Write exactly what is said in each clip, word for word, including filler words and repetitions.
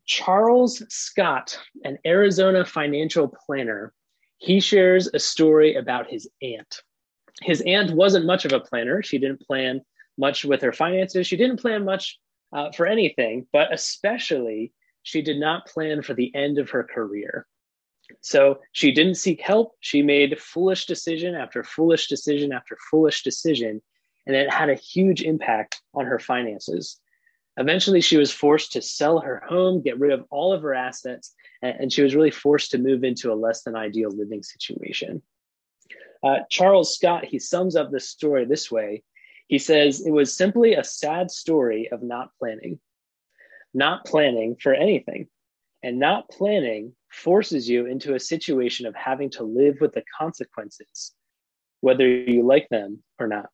Charles Scott, an Arizona financial planner, he shares a story about his aunt. His aunt wasn't much of a planner. She didn't plan much with her finances. She didn't plan much uh, for anything, but especially she did not plan for the end of her career. So she didn't seek help. She made foolish decision after foolish decision after foolish decision, and it had a huge impact on her finances. Eventually, she was forced to sell her home, get rid of all of her assets, and she was really forced to move into a less than ideal living situation. Uh, Charles Scott, he sums up this story this way. He says, it was simply a sad story of not planning, not planning for anything. And not planning forces you into a situation of having to live with the consequences, whether you like them or not.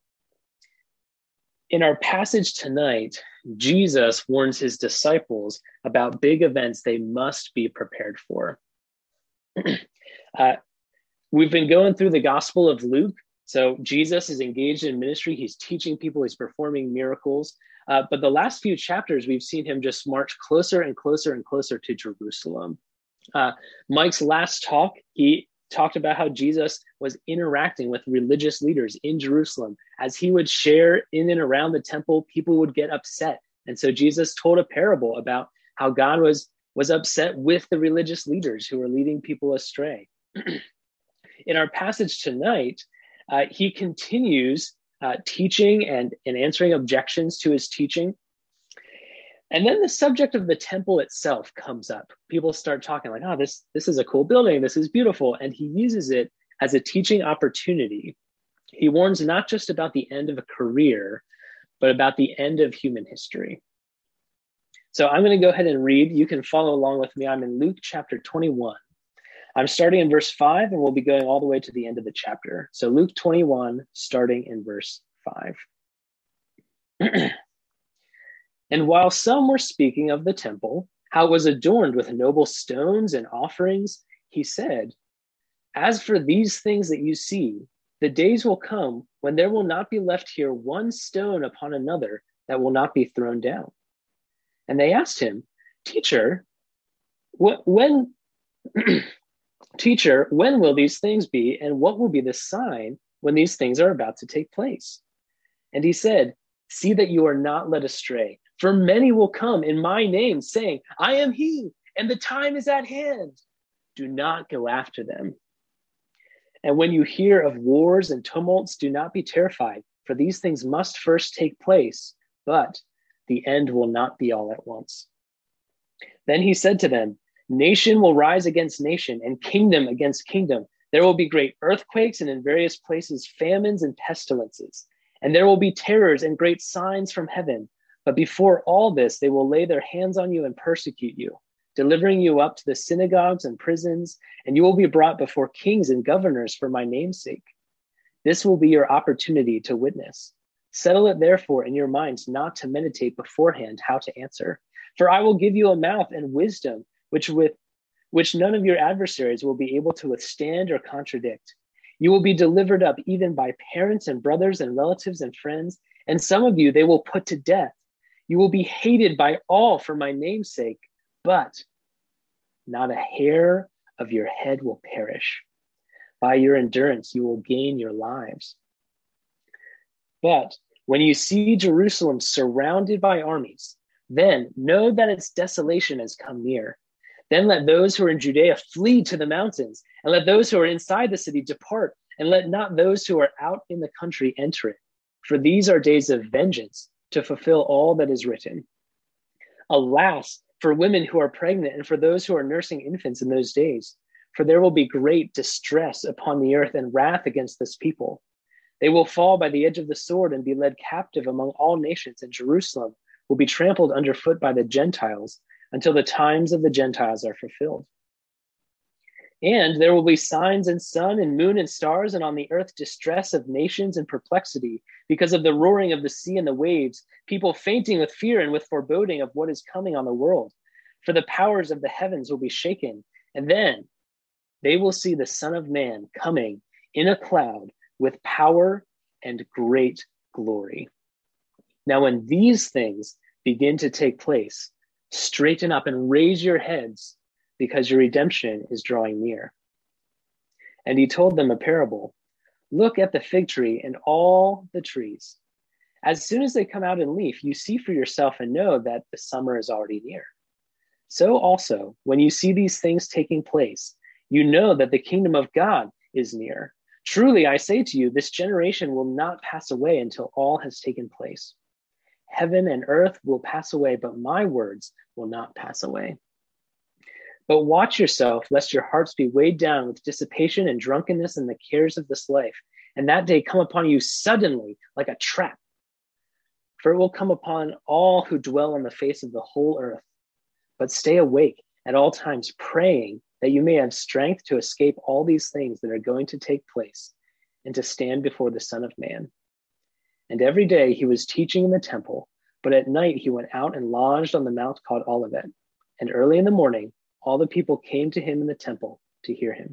In our passage tonight, Jesus warns his disciples about big events they must be prepared for. uh, we've been going through the Gospel of Luke. So Jesus is engaged in ministry. He's teaching people. He's performing miracles. Uh, but the last few chapters, we've seen him just march closer and closer and closer to Jerusalem. Uh, Mike's last talk, he talked about how Jesus was interacting with religious leaders in Jerusalem. As he would share in and around the temple, people would get upset. And so Jesus told a parable about how God was, was upset with the religious leaders who were leading people astray. In our passage tonight, uh, he continues uh, teaching and, and answering objections to his teaching. And then the subject of the temple itself comes up. People start talking like, oh, this, this is a cool building. This is beautiful. And he uses it as a teaching opportunity. He warns not just about the end of a career, but about the end of human history. So I'm going to go ahead and read. You can follow along with me. I'm in Luke chapter twenty-one. I'm starting in verse five, and we'll be going all the way to the end of the chapter. So Luke twenty-one, starting in verse five. And while some were speaking of the temple, how it was adorned with noble stones and offerings, he said, as for these things that you see, the days will come when there will not be left here one stone upon another that will not be thrown down. And they asked him, Teacher, wh- when, Teacher, when will these things be, and what will be the sign when these things are about to take place? And he said, see that you are not led astray. For many will come in my name, saying, I am he, and the time is at hand. Do not go after them. And when you hear of wars and tumults, do not be terrified, for these things must first take place, but the end will not be all at once. Then he said to them, nation will rise against nation, and kingdom against kingdom. There will be great earthquakes, and in various places famines and pestilences. And there will be terrors and great signs from heaven. But before all this, they will lay their hands on you and persecute you, delivering you up to the synagogues and prisons, and you will be brought before kings and governors for my name's sake. This will be your opportunity to witness. Settle it therefore in your minds not to meditate beforehand how to answer. For I will give you a mouth and wisdom, which with which none of your adversaries will be able to withstand or contradict. You will be delivered up even by parents and brothers and relatives and friends, and some of you they will put to death. You will be hated by all for my name's sake, but not a hair of your head will perish. By your endurance, you will gain your lives. But when you see Jerusalem surrounded by armies, then know that its desolation has come near. Then let those who are in Judea flee to the mountains, and let those who are inside the city depart, and let not those who are out in the country enter it. For these are days of vengeance, to fulfill all that is written. Alas, for women who are pregnant and for those who are nursing infants in those days, for there will be great distress upon the earth and wrath against this people. They will fall by the edge of the sword and be led captive among all nations, and Jerusalem will be trampled underfoot by the Gentiles until the times of the Gentiles are fulfilled. And there will be signs in sun and moon and stars, and on the earth distress of nations and perplexity because of the roaring of the sea and the waves, people fainting with fear and with foreboding of what is coming on the world. For the powers of the heavens will be shaken, and then they will see the Son of Man coming in a cloud with power and great glory. Now, when these things begin to take place, Straighten up and raise your heads, because your redemption is drawing near. And he told them a parable. Look at the fig tree and all the trees. As soon as they come out in leaf, you see for yourself and know that the summer is already near. So also, when you see these things taking place, you know that the kingdom of God is near. Truly, I say to you, this generation will not pass away until all has taken place. Heaven and earth will pass away, but my words will not pass away. But watch yourself, lest your hearts be weighed down with dissipation and drunkenness and the cares of this life, and that day come upon you suddenly like a trap. For it will come upon all who dwell on the face of the whole earth. But stay awake at all times, praying that you may have strength to escape all these things that are going to take place and to stand before the Son of Man. And every day he was teaching in the temple, but at night he went out and lodged on the mount called Olivet. And early in the morning, all the people came to him in the temple to hear him.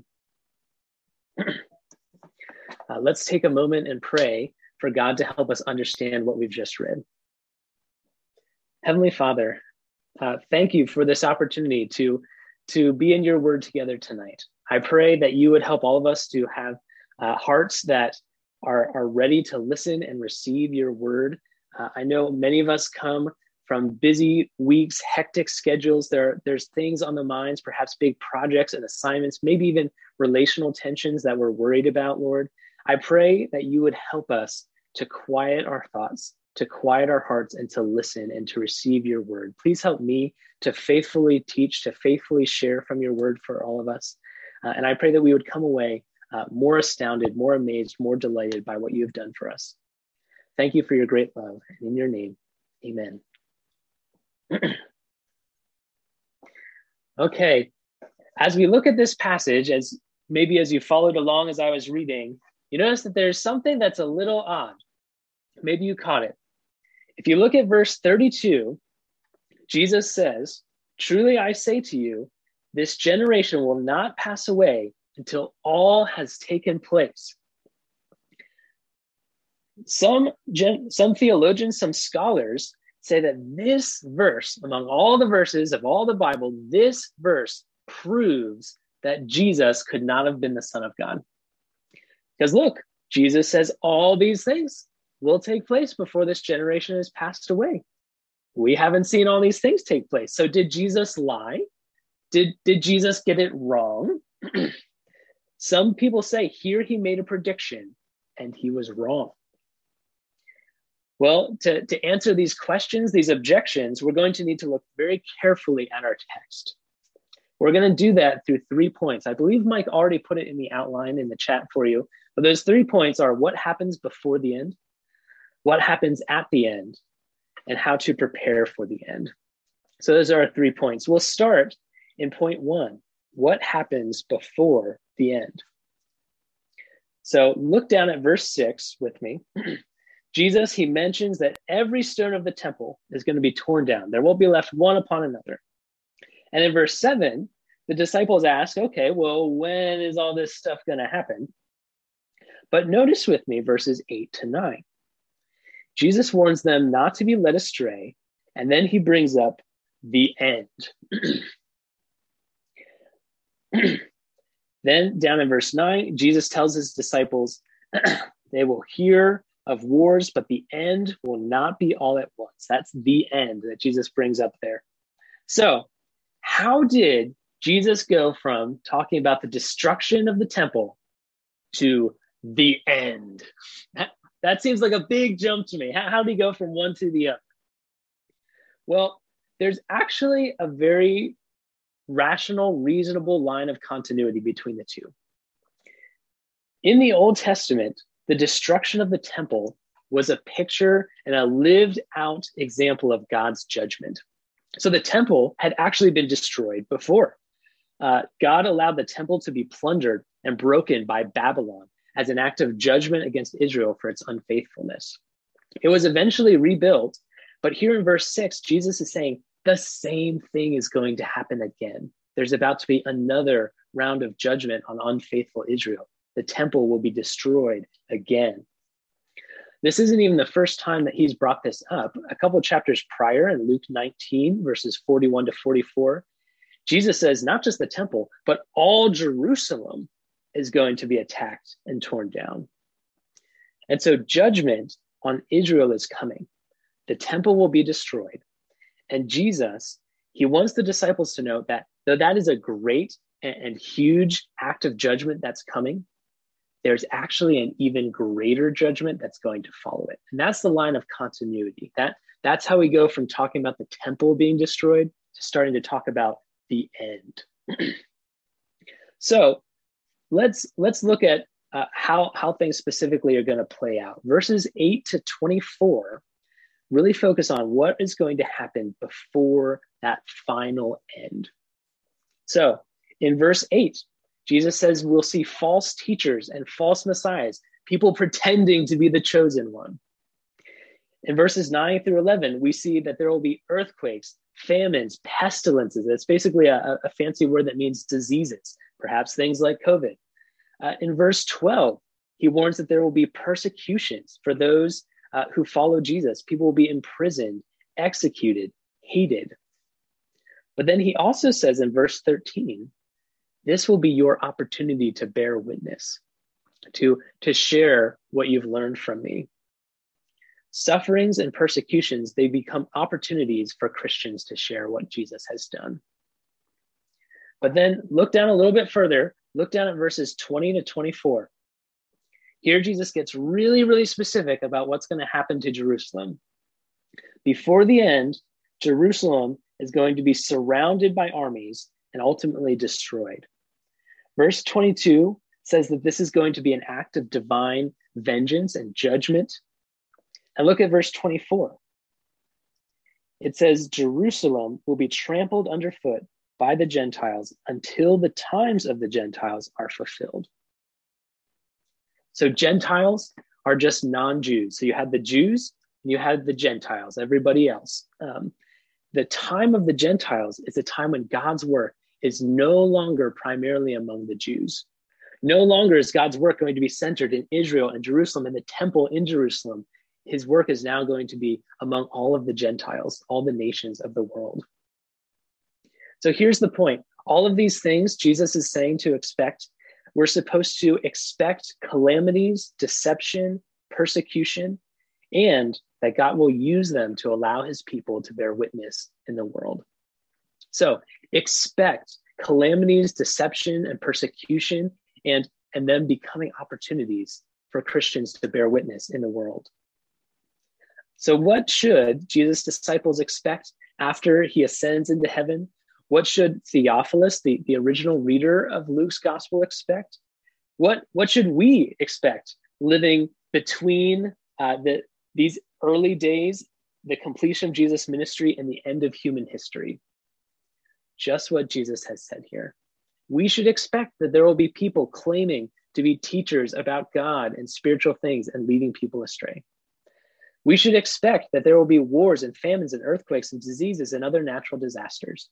uh, let's take a moment and pray for God to help us understand what we've just read. Heavenly Father, uh, thank you for this opportunity to, to be in your word together tonight. I pray that you would help all of us to have uh, hearts that are, are ready to listen and receive your word. Uh, I know many of us come from busy weeks, hectic schedules. There, there's things on the minds, perhaps big projects and assignments, maybe even relational tensions that we're worried about, Lord. I pray that you would help us to quiet our thoughts, to quiet our hearts, and to listen and to receive your word. Please help me to faithfully teach, to faithfully share from your word for all of us. Uh, and I pray that we would come away uh, more astounded, more amazed, more delighted by what you have done for us. Thank you for your great love. And in your name, amen. Okay, as we look at this passage, as maybe as you followed along as I was reading, you notice that there's something that's a little odd. Maybe you caught it. If you look at verse thirty-two, Jesus says, "Truly I say to you, this generation will not pass away until all has taken place." Some, gen- some theologians, some scholars say that this verse, among all the verses of all the Bible, this verse proves that Jesus could not have been the Son of God. Because look, Jesus says all these things will take place before this generation has passed away. We haven't seen all these things take place. So did Jesus lie? Did, did Jesus get it wrong? Some people say here he made a prediction and he was wrong. Well, to, to answer these questions, these objections, we're going to need to look very carefully at our text. We're going to do that through three points. I believe Mike already put it in the outline in the chat for you. But those three points are what happens before the end, what happens at the end, and how to prepare for the end. So those are our three points. We'll start in point one. What happens before the end? So look down at verse six with me. Jesus, he mentions that every stone of the temple is going to be torn down. There won't be left one upon another. And in verse seven, the disciples ask, okay, well, when is all this stuff going to happen? But notice with me verses eight to nine. Jesus warns them not to be led astray, and then he brings up the end. Then down in verse nine, Jesus tells his disciples, they will hear of wars, but the end will not be all at once. That's the end that Jesus brings up there. So how did Jesus go from talking about the destruction of the temple to the end? That, that seems like a big jump to me. How, how did he go from one to the other? Well, there's actually a very rational, reasonable line of continuity between the two. In the Old Testament, the destruction of the temple was a picture and a lived out example of God's judgment. So the temple had actually been destroyed before. Uh, God allowed the temple to be plundered and broken by Babylon as an act of judgment against Israel for its unfaithfulness. It was eventually rebuilt, but here in verse six, Jesus is saying the same thing is going to happen again. There's about to be another round of judgment on unfaithful Israel. The temple will be destroyed again. This isn't even the first time that he's brought this up. A couple of chapters prior in Luke nineteen, verses forty-one to forty-four, Jesus says not just the temple, but all Jerusalem is going to be attacked and torn down. And so judgment on Israel is coming. The temple will be destroyed. And Jesus, he wants the disciples to know that though that is a great and, and huge act of judgment that's coming, there's actually an even greater judgment that's going to follow it. And that's the line of continuity. That, that's how we go from talking about the temple being destroyed to starting to talk about the end. So let's let's look at uh, how, how things specifically are going to play out. Verses eight to twenty-four really focus on what is going to happen before that final end. So in verse eight, Jesus says we'll see false teachers and false messiahs, people pretending to be the chosen one. In verses nine through eleven, we see that there will be earthquakes, famines, pestilences. It's basically a, a fancy word that means diseases, perhaps things like COVID. Uh, in verse twelve, he warns that there will be persecutions for those uh, who follow Jesus. People will be imprisoned, executed, hated. But then he also says in verse thirteen, this will be your opportunity to bear witness, to, to share what you've learned from me. Sufferings and persecutions, they become opportunities for Christians to share what Jesus has done. But then look down a little bit further, look down at verses twenty to twenty-four. Here, Jesus gets really, really specific about what's going to happen to Jerusalem. Before the end, Jerusalem is going to be surrounded by armies and ultimately destroyed. Verse twenty-two says that this is going to be an act of divine vengeance and judgment. And look at verse twenty-four. It says, Jerusalem will be trampled underfoot by the Gentiles until the times of the Gentiles are fulfilled. So Gentiles are just non-Jews. So you had the Jews and you had the Gentiles, everybody else. Um, the time of the Gentiles is a time when God's work is no longer primarily among the Jews. No longer is God's work going to be centered in Israel and Jerusalem and the temple in Jerusalem. His work is now going to be among all of the Gentiles, all the nations of the world. So here's the point. All of these things Jesus is saying to expect. We're supposed to expect calamities, deception, persecution, and that God will use them to allow his people to bear witness in the world. So expect calamities, deception, and persecution, and, and them becoming opportunities for Christians to bear witness in the world. So what should Jesus' disciples expect after he ascends into heaven? What should Theophilus, the, the original reader of Luke's gospel, expect? What, what should we expect living between uh, the, these early days, the completion of Jesus' ministry, and the end of human history? Just what Jesus has said here. We should expect that there will be people claiming to be teachers about God and spiritual things and leading people astray. We should expect that there will be wars and famines and earthquakes and diseases and other natural disasters.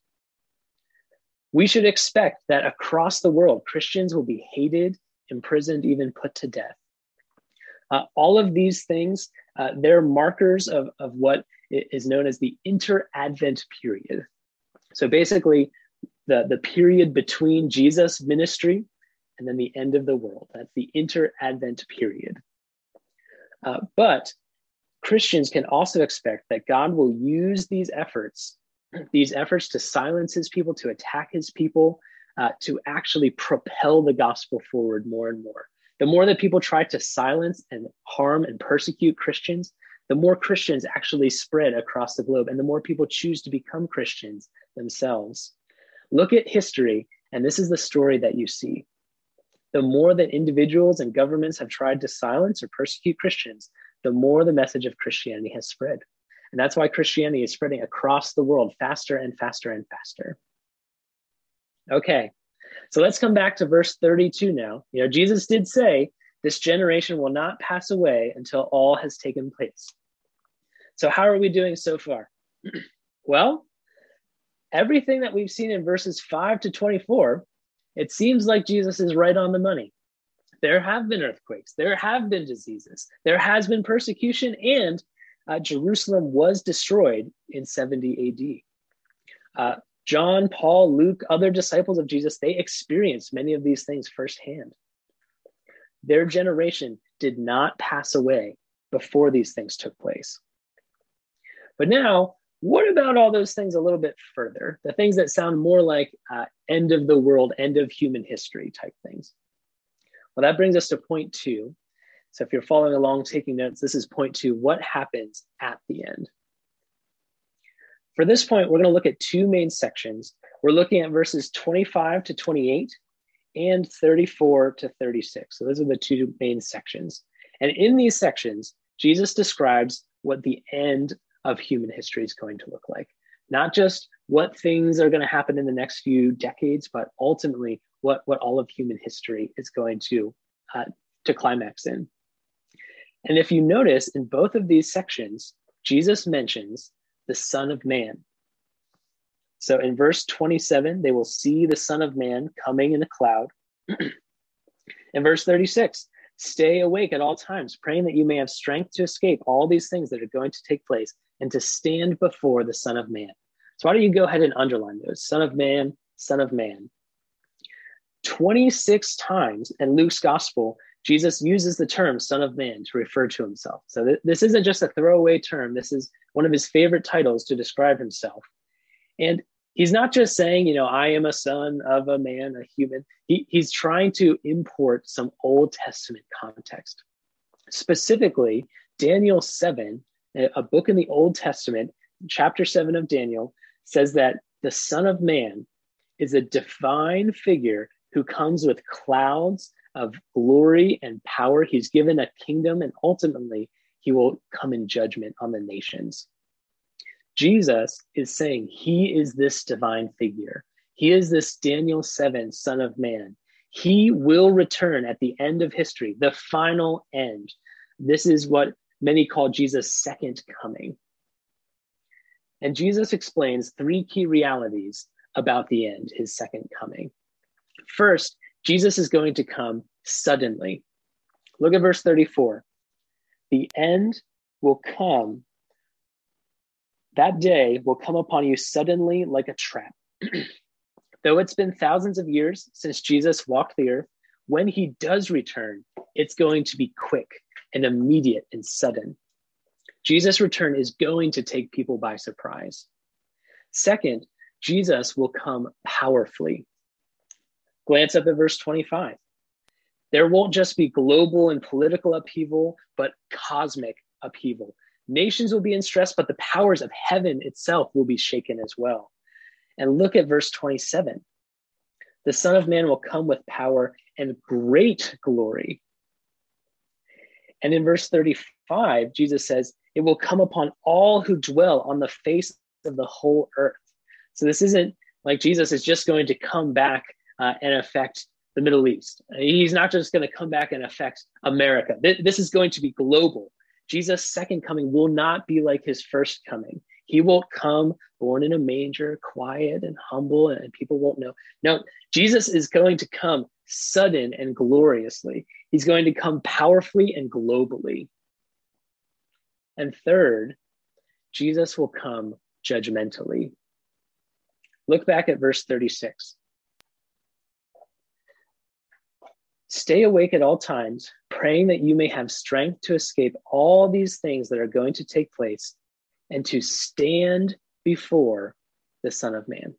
We should expect that across the world, Christians will be hated, imprisoned, even put to death. Uh, all of these things, uh, they're markers of, of what is known as the inter-Advent period. So basically, the, the period between Jesus' ministry and then the end of the world. That's the inter-Advent period. Uh, but Christians can also expect that God will use these efforts, these efforts to silence his people, to attack his people, uh, to actually propel the gospel forward more and more. The more that people try to silence and harm and persecute Christians, the more Christians actually spread across the globe, and the more people choose to become Christians themselves. Look at history, and this is the story that you see. The more that individuals and governments have tried to silence or persecute Christians, the more the message of Christianity has spread. And that's why Christianity is spreading across the world faster and faster and faster. Okay, so let's come back to verse thirty-two now. You know, Jesus did say, this generation will not pass away until all has taken place. So how are we doing so far? Well, everything that we've seen in verses five to twenty-four, it seems like Jesus is right on the money. There have been earthquakes. There have been diseases. There has been persecution, and uh, Jerusalem was destroyed in seventy A D. Uh, John, Paul, Luke, other disciples of Jesus, they experienced many of these things firsthand. Their generation did not pass away before these things took place. But now, what about all those things a little bit further? The things that sound more like uh, end of the world, end of human history type things. Well, that brings us to point two. So if you're following along, taking notes, this is point two. What happens at the end? For this point, we're going to look at two main sections. We're looking at verses twenty-five to twenty-eight and thirty-four to thirty-six. So those are the two main sections. And in these sections, Jesus describes what the end of human history is going to look like. Not just what things are going to happen in the next few decades, but ultimately what, what all of human history is going to, uh, to climax in. And if you notice, in both of these sections, Jesus mentions the Son of Man. So in verse twenty-seven, they will see the Son of Man coming in a cloud. In verse thirty-six, stay awake at all times, praying that you may have strength to escape all these things that are going to take place and to stand before the Son of Man. So why don't you go ahead and underline those? Son of Man, Son of Man. twenty-six times in Luke's gospel, Jesus uses the term Son of Man to refer to himself. So th- this isn't just a throwaway term. This is one of his favorite titles to describe himself. And he's not just saying, you know, I am a son of a man, a human. He, he's trying to import some Old Testament context. Specifically, Daniel seven, a book in the Old Testament, chapter seven of Daniel, says that the Son of Man is a divine figure who comes with clouds of glory and power. He's given a kingdom, and ultimately he will come in judgment on the nations. Jesus is saying he is this divine figure. He is this Daniel seven Son of Man. He will return at the end of history, the final end. This is what many call Jesus' second coming. And Jesus explains three key realities about the end, his second coming. First, Jesus is going to come suddenly. Look at verse thirty-four. The end will come, that day will come upon you suddenly like a trap. Though it's been thousands of years since Jesus walked the earth, when he does return, it's going to be quick and immediate and sudden. Jesus' return is going to take people by surprise. Second, Jesus will come powerfully. Glance up at verse twenty-five. There won't just be global and political upheaval, but cosmic upheaval. Nations will be in stress, but the powers of heaven itself will be shaken as well. And look at verse twenty-seven. The Son of Man will come with power and great glory. And in verse thirty-five, Jesus says, it will come upon all who dwell on the face of the whole earth. So this isn't like Jesus is just going to come back uh, and affect the Middle East. He's not just going to come back and affect America. This is going to be global. Jesus' second coming will not be like his first coming. He won't come born in a manger, quiet and humble, and people won't know. No, Jesus is going to come sudden and gloriously. He's going to come powerfully and globally. And third, Jesus will come judgmentally. Look back at verse thirty-six. Stay awake at all times, praying that you may have strength to escape all these things that are going to take place and to stand before the Son of Man.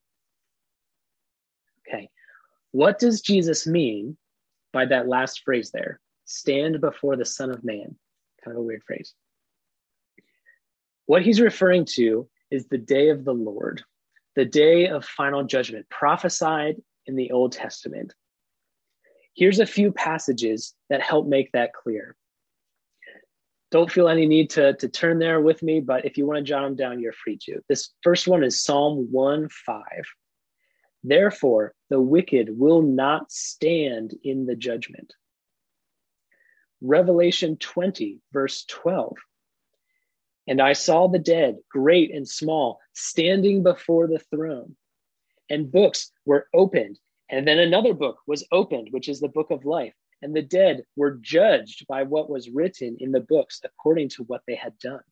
Okay, what does Jesus mean by that last phrase there? Stand before the Son of Man. Kind of a weird phrase. What he's referring to is the day of the Lord, the day of final judgment, prophesied in the Old Testament. Here's a few passages that help make that clear. Don't feel any need to, to turn there with me, but if you want to jot them down, you're free to. This first one is Psalm one five. Therefore, the wicked will not stand in the judgment. Revelation twenty, verse twelve. And I saw the dead, great and small, standing before the throne, and books were opened. And then another book was opened, which is the book of life. and the dead were judged by what was written in the books according to what they had done.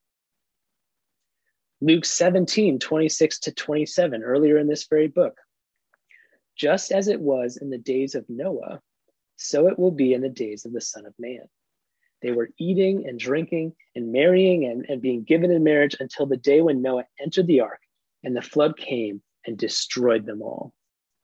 Luke seventeen, twenty-six to twenty-seven, earlier in this very book. Just as it was in the days of Noah, so it will be in the days of the Son of Man. They were eating and drinking and marrying and, and being given in marriage until the day when Noah entered the ark and the flood came and destroyed them all.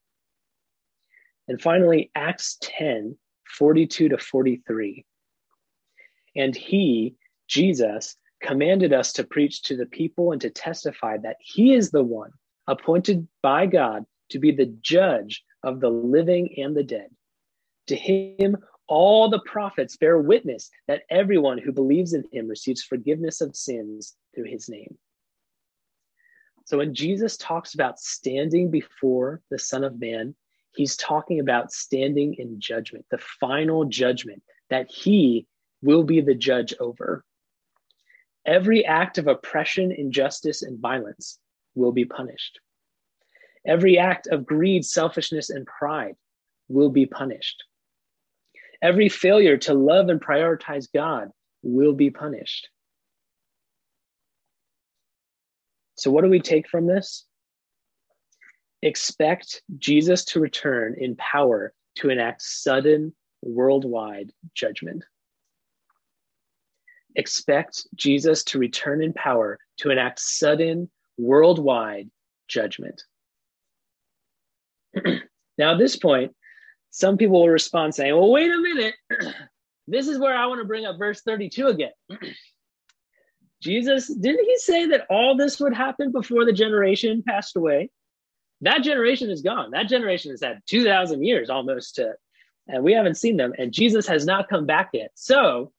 And finally, Acts ten, forty-two to forty-three. And he, Jesus, commanded us to preach to the people and to testify that he is the one appointed by God to be the judge of the living and the dead. To him, all the prophets bear witness that everyone who believes in him receives forgiveness of sins through his name. So when Jesus talks about standing before the Son of Man, he's talking about standing in judgment, the final judgment that he will be the judge over. Every act of oppression, injustice, and violence will be punished. Every act of greed, selfishness, and pride will be punished. Every failure to love and prioritize God will be punished. So what do we take from this? Expect Jesus to return in power to enact sudden worldwide judgment. Expect Jesus to return in power to enact sudden worldwide judgment. Now, at this point, some people will respond saying, well, wait a minute. This is where I want to bring up verse thirty-two again. Jesus, didn't he say that all this would happen before the generation passed away? That generation is gone. That generation has had two thousand years almost to, and we haven't seen them, and Jesus has not come back yet. So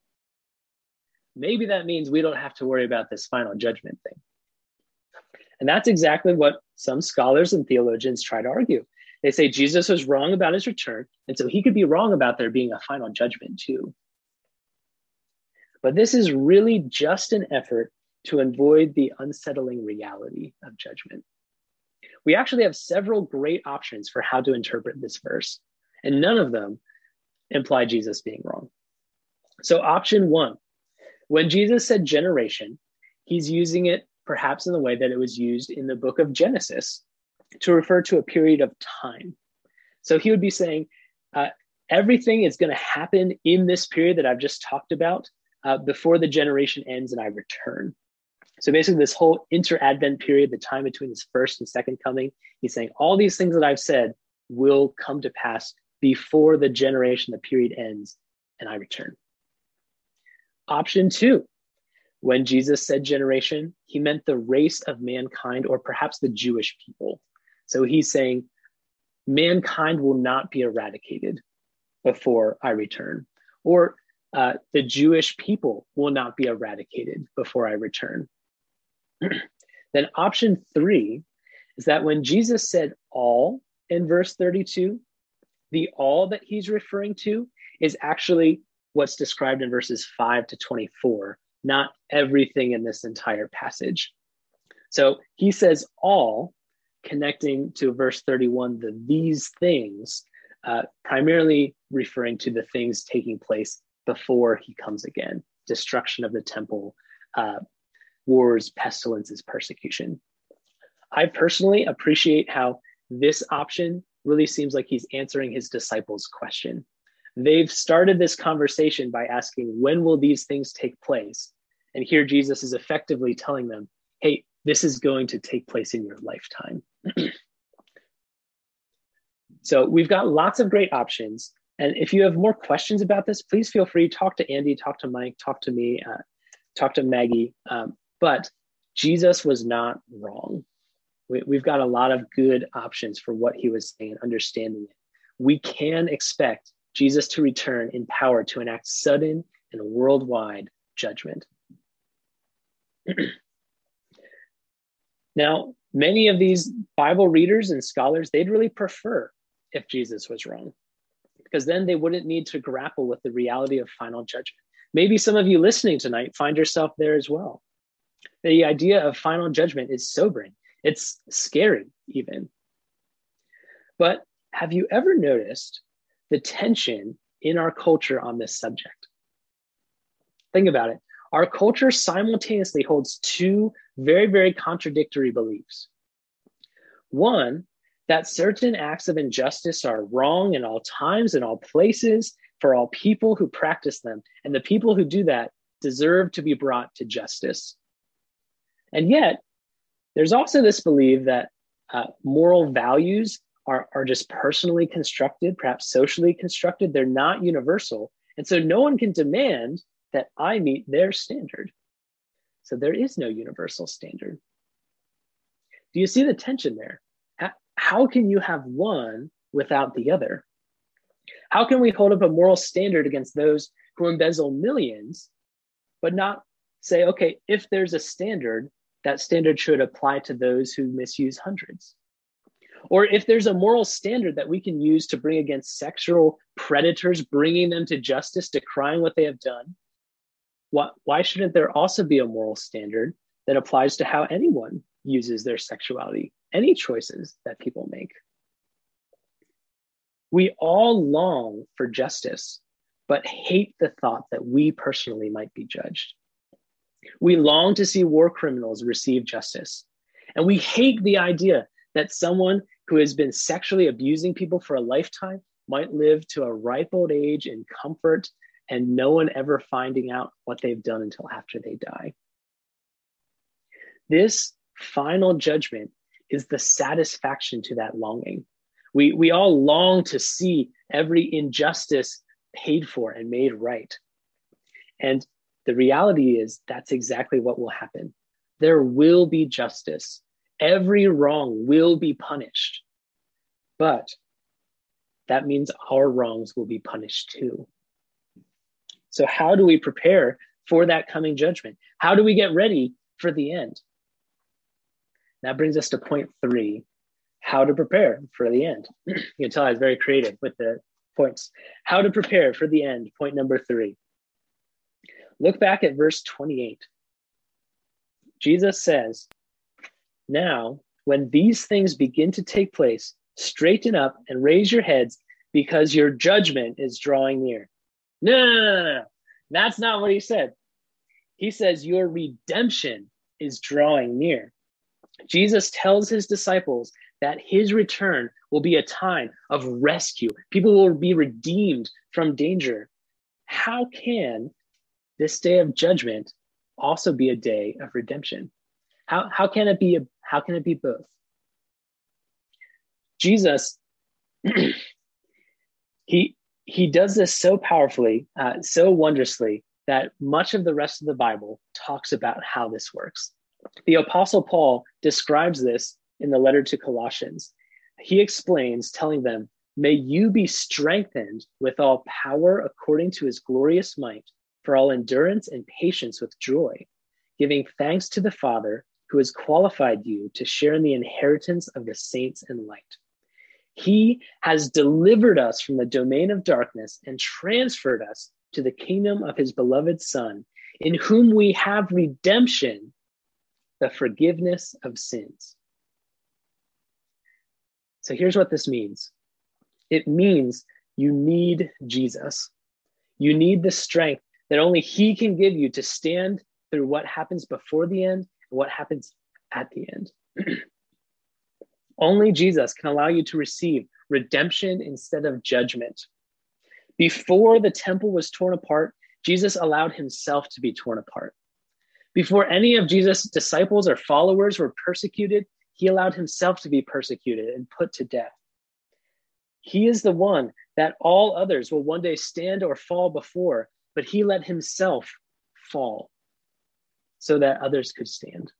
maybe that means we don't have to worry about this final judgment thing. And that's exactly what some scholars and theologians try to argue. They say Jesus was wrong about his return, and so he could be wrong about there being a final judgment too. But this is really just an effort to avoid the unsettling reality of judgment. We actually have several great options for how to interpret this verse, and none of them imply Jesus being wrong. So option one, when Jesus said generation, he's using it perhaps in the way that it was used in the book of Genesis to refer to a period of time. So he would be saying, uh, everything is going to happen in this period that I've just talked about uh, before the generation ends and I return. So basically this whole inter-advent period, the time between his first and second coming, he's saying all these things that I've said will come to pass before the generation, the period ends, and I return. Option two, when Jesus said generation, he meant the race of mankind, or perhaps the Jewish people. So he's saying mankind will not be eradicated before I return, or uh, the Jewish people will not be eradicated before I return. Then option three is that when Jesus said all in verse thirty-two, the all that he's referring to is actually what's described in verses five to twenty-four, not everything in this entire passage. So he says all, connecting to verse thirty-one, the these things, uh, primarily referring to the things taking place before he comes again, destruction of the temple, uh, wars, pestilences, persecution. I personally appreciate how this option really seems like he's answering his disciples' question. They've started this conversation by asking, when will these things take place? And here Jesus is effectively telling them, hey, this is going to take place in your lifetime. So we've got lots of great options. And if you have more questions about this, please feel free to talk to Andy, talk to Mike, talk to me, uh, talk to Maggie. Um, but Jesus was not wrong. We, we've got a lot of good options for what he was saying and understanding it. We can expect Jesus to return in power to enact sudden and worldwide judgment. Now, many of these Bible readers and scholars, they'd really prefer if Jesus was wrong, because then they wouldn't need to grapple with the reality of final judgment. Maybe some of you listening tonight find yourself there as well. The idea of final judgment is sobering. It's scary even. But have you ever noticed the tension in our culture on this subject. Think about it. Our culture simultaneously holds two very, very contradictory beliefs. One, that certain acts of injustice are wrong in all times, in all places, for all people who practice them. And the people who do that deserve to be brought to justice. And yet, there's also this belief that uh, moral values are, are just personally constructed, perhaps socially constructed. They're not universal. And so no one can demand that I meet their standard. So there is no universal standard. Do you see the tension there? How, how can you have one without the other? How can we hold up a moral standard against those who embezzle millions, but not say, okay, if there's a standard, that standard should apply to those who misuse hundreds? Or if there's a moral standard that we can use to bring against sexual predators, bringing them to justice, decrying what they have done, why, why shouldn't there also be a moral standard that applies to how anyone uses their sexuality, any choices that people make? We all long for justice, but hate the thought that we personally might be judged. We long to see war criminals receive justice. And we hate the idea that someone who has been sexually abusing people for a lifetime might live to a ripe old age in comfort and no one ever finding out what they've done until after they die. This final judgment is the satisfaction to that longing. We, we all long to see every injustice paid for and made right. And the reality is that's exactly what will happen. There will be justice. Every wrong will be punished. But that means our wrongs will be punished too. So how do we prepare for that coming judgment? How do we get ready for the end? That brings us to point three, how to prepare for the end. You can tell I was very creative with the points. How to prepare for the end, point number three. Look back at verse twenty-eight. Jesus says, "Now, when these things begin to take place, straighten up and raise your heads because your judgment is drawing near." No, no, no, no, no. That's not what he said. He says your redemption is drawing near. Jesus tells his disciples that his return will be a time of rescue. People will be redeemed from danger. How can this day of judgment also be a day of redemption? How, how can it be, a, how can it be both? Jesus, he, he does this so powerfully, uh, so wondrously, that much of the rest of the Bible talks about how this works. The Apostle Paul describes this in the letter to Colossians. He explains, telling them, "May you be strengthened with all power according to his glorious might, for all endurance and patience with joy, giving thanks to the Father who has qualified you to share in the inheritance of the saints in light. He has delivered us from the domain of darkness and transferred us to the kingdom of his beloved Son, in whom we have redemption, the forgiveness of sins." So here's what this means. It means you need Jesus. You need the strength that only he can give you to stand through what happens before the end and what happens at the end. Only Jesus can allow you to receive redemption instead of judgment. Before the temple was torn apart, Jesus allowed himself to be torn apart. Before any of Jesus' disciples or followers were persecuted, he allowed himself to be persecuted and put to death. He is the one that all others will one day stand or fall before, but he let himself fall so that others could stand.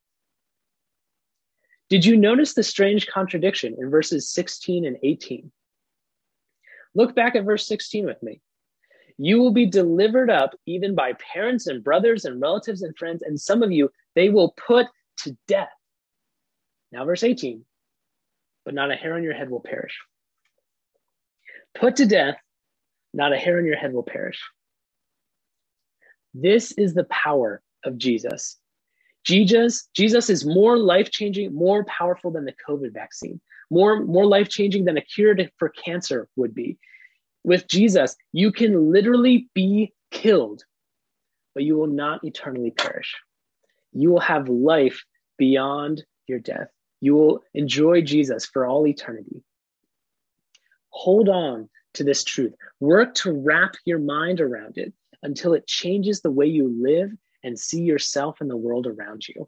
Did you notice the strange contradiction in verses sixteen and eighteen? Look back at verse sixteen with me. "You will be delivered up even by parents and brothers and relatives and friends, and some of you they will put to death." Now verse eighteen, "But not a hair on your head will perish." Put to death, not a hair on your head will perish. This is the power of Jesus. Jesus, Jesus is more life-changing, more powerful than the COVID vaccine, more, more life-changing than a cure to, for cancer would be. With Jesus, you can literally be killed, but you will not eternally perish. You will have life beyond your death. You will enjoy Jesus for all eternity. Hold on to this truth. Work to wrap your mind around it until it changes the way you live and see yourself and the world around you.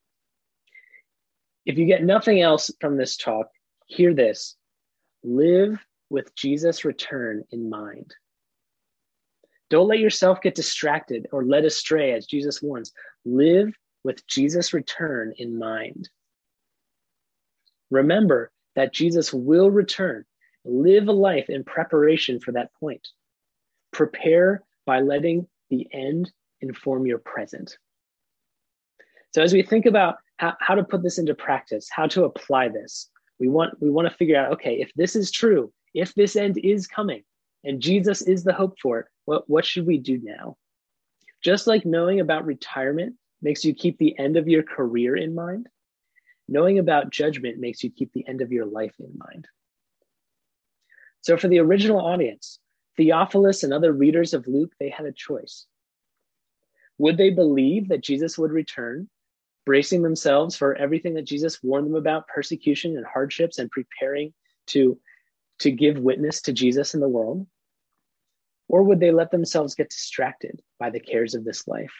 If you get nothing else from this talk, hear this. Live with Jesus' return in mind. Don't let yourself get distracted or led astray, as Jesus warns. Live with Jesus' return in mind. Remember that Jesus will return. Live a life in preparation for that point. Prepare by letting the end inform your present. So as we think about how, how to put this into practice, how to apply this, we want, we want to figure out, okay, if this is true, if this end is coming and Jesus is the hope for it, what, what should we do now? Just like knowing about retirement makes you keep the end of your career in mind, knowing about judgment makes you keep the end of your life in mind. So for the original audience, Theophilus and other readers of Luke, they had a choice. Would they believe that Jesus would return, bracing themselves for everything that Jesus warned them about, persecution and hardships, and preparing to, to give witness to Jesus in the world? Or would they let themselves get distracted by the cares of this life?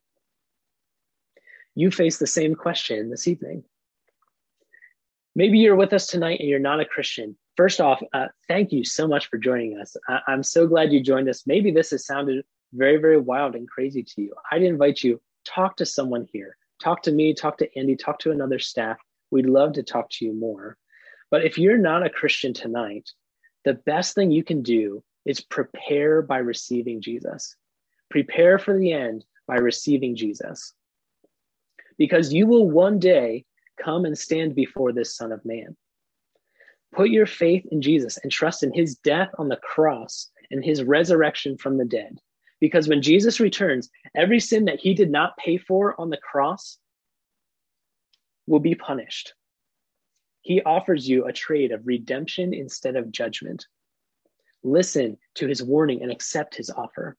You face the same question this evening. Maybe you're with us tonight and you're not a Christian. First off, uh, thank you so much for joining us. I- I'm so glad you joined us. Maybe this has sounded very, very wild and crazy to you. I'd invite you, talk to someone here. Talk to me, talk to Andy, talk to another staff. We'd love to talk to you more. But if you're not a Christian tonight, the best thing you can do is prepare by receiving Jesus. Prepare for the end by receiving Jesus. Because you will one day come and stand before this Son of Man. Put your faith in Jesus and trust in his death on the cross and his resurrection from the dead. Because when Jesus returns, every sin that he did not pay for on the cross will be punished. He offers you a trade of redemption instead of judgment. Listen to his warning and accept his offer.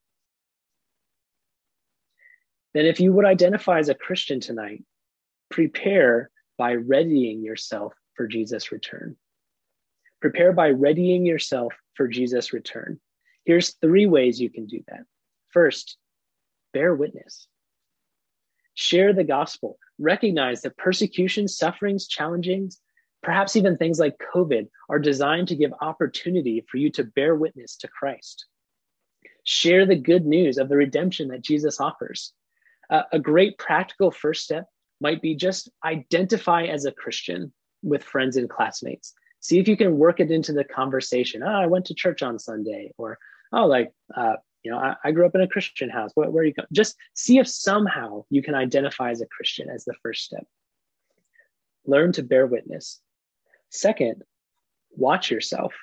Then if you would identify as a Christian tonight, prepare by readying yourself for Jesus' return. Prepare by readying yourself for Jesus' return. Here's three ways you can do that. First, bear witness. Share the gospel. Recognize that persecution, sufferings, challengings, perhaps even things like COVID, are designed to give opportunity for you to bear witness to Christ. Share the good news of the redemption that Jesus offers. Uh, a great practical first step might be just identify as a Christian with friends and classmates. See if you can work it into the conversation. Oh, I went to church on Sunday. Or, oh, like, uh, you know, I, I grew up in a Christian house. Where, where are you going? Just see if somehow you can identify as a Christian as the first step. Learn to bear witness. Second, watch yourself.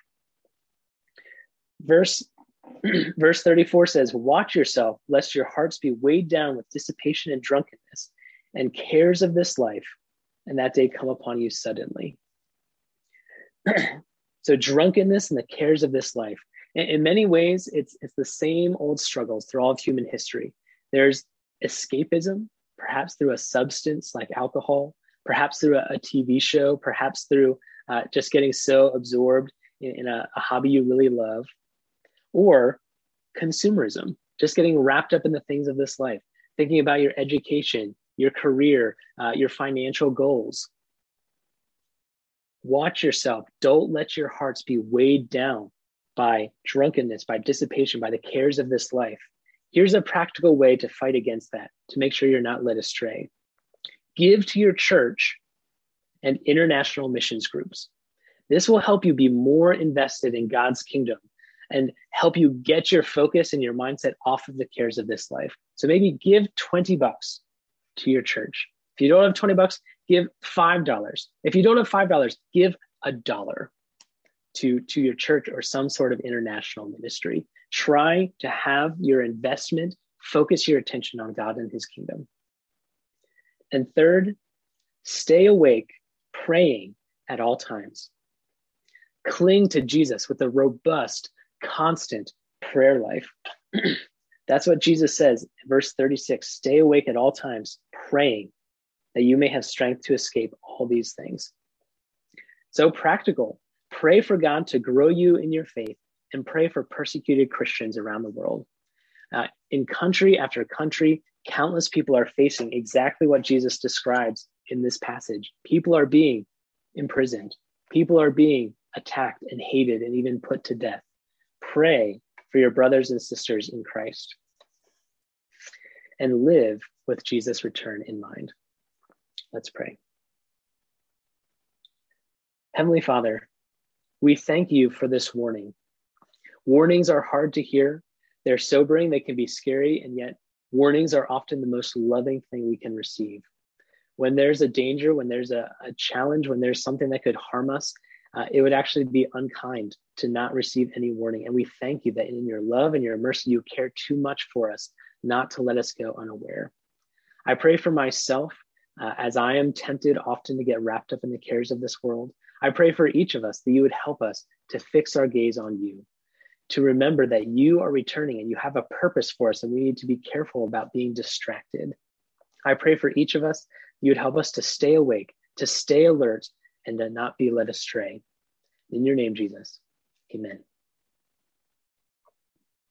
Verse, verse thirty-four says, watch yourself, lest your hearts be weighed down with dissipation and drunkenness and cares of this life, and that day come upon you suddenly. So drunkenness and the cares of this life. In, in many ways, it's, it's the same old struggles through all of human history. There's escapism, perhaps through a substance like alcohol, perhaps through a, a T V show, perhaps through uh, just getting so absorbed in, in a, a hobby you really love, or consumerism, just getting wrapped up in the things of this life, thinking about your education, your career, uh, your financial goals. Watch yourself. Don't let your hearts be weighed down by drunkenness, by dissipation, by the cares of this life. Here's a practical way to fight against that, to make sure you're not led astray. Give to your church and international missions groups. This will help you be more invested in God's kingdom and help you get your focus and your mindset off of the cares of this life. So maybe give twenty bucks to your church. If you don't have twenty bucks, give five dollars. If you don't have five dollars, give a dollar to, to your church or some sort of international ministry. Try to have your investment focus your attention on God and his kingdom. And third, stay awake, praying at all times. Cling to Jesus with a robust, constant prayer life. That's what Jesus says, verse thirty-six, stay awake at all times, praying that you may have strength to escape all these things. So practical, pray for God to grow you in your faith and pray for persecuted Christians around the world. Uh, in country after country, countless people are facing exactly what Jesus describes in this passage. People are being imprisoned. People are being attacked and hated and even put to death. Pray for your brothers and sisters in Christ and live with Jesus' return in mind. Let's pray. Heavenly Father, we thank you for this warning. Warnings are hard to hear. They're sobering, they can be scary, and yet warnings are often the most loving thing we can receive. When there's a danger, when there's a, a challenge, when there's something that could harm us, uh, it would actually be unkind to not receive any warning. And we thank you that in your love and your mercy, you care too much for us not to let us go unaware. I pray for myself uh, as I am tempted often to get wrapped up in the cares of this world. I pray for each of us that you would help us to fix our gaze on you, to remember that you are returning and you have a purpose for us, and we need to be careful about being distracted. I pray for each of us, you would help us to stay awake, to stay alert, and to not be led astray. In your name, Jesus, amen.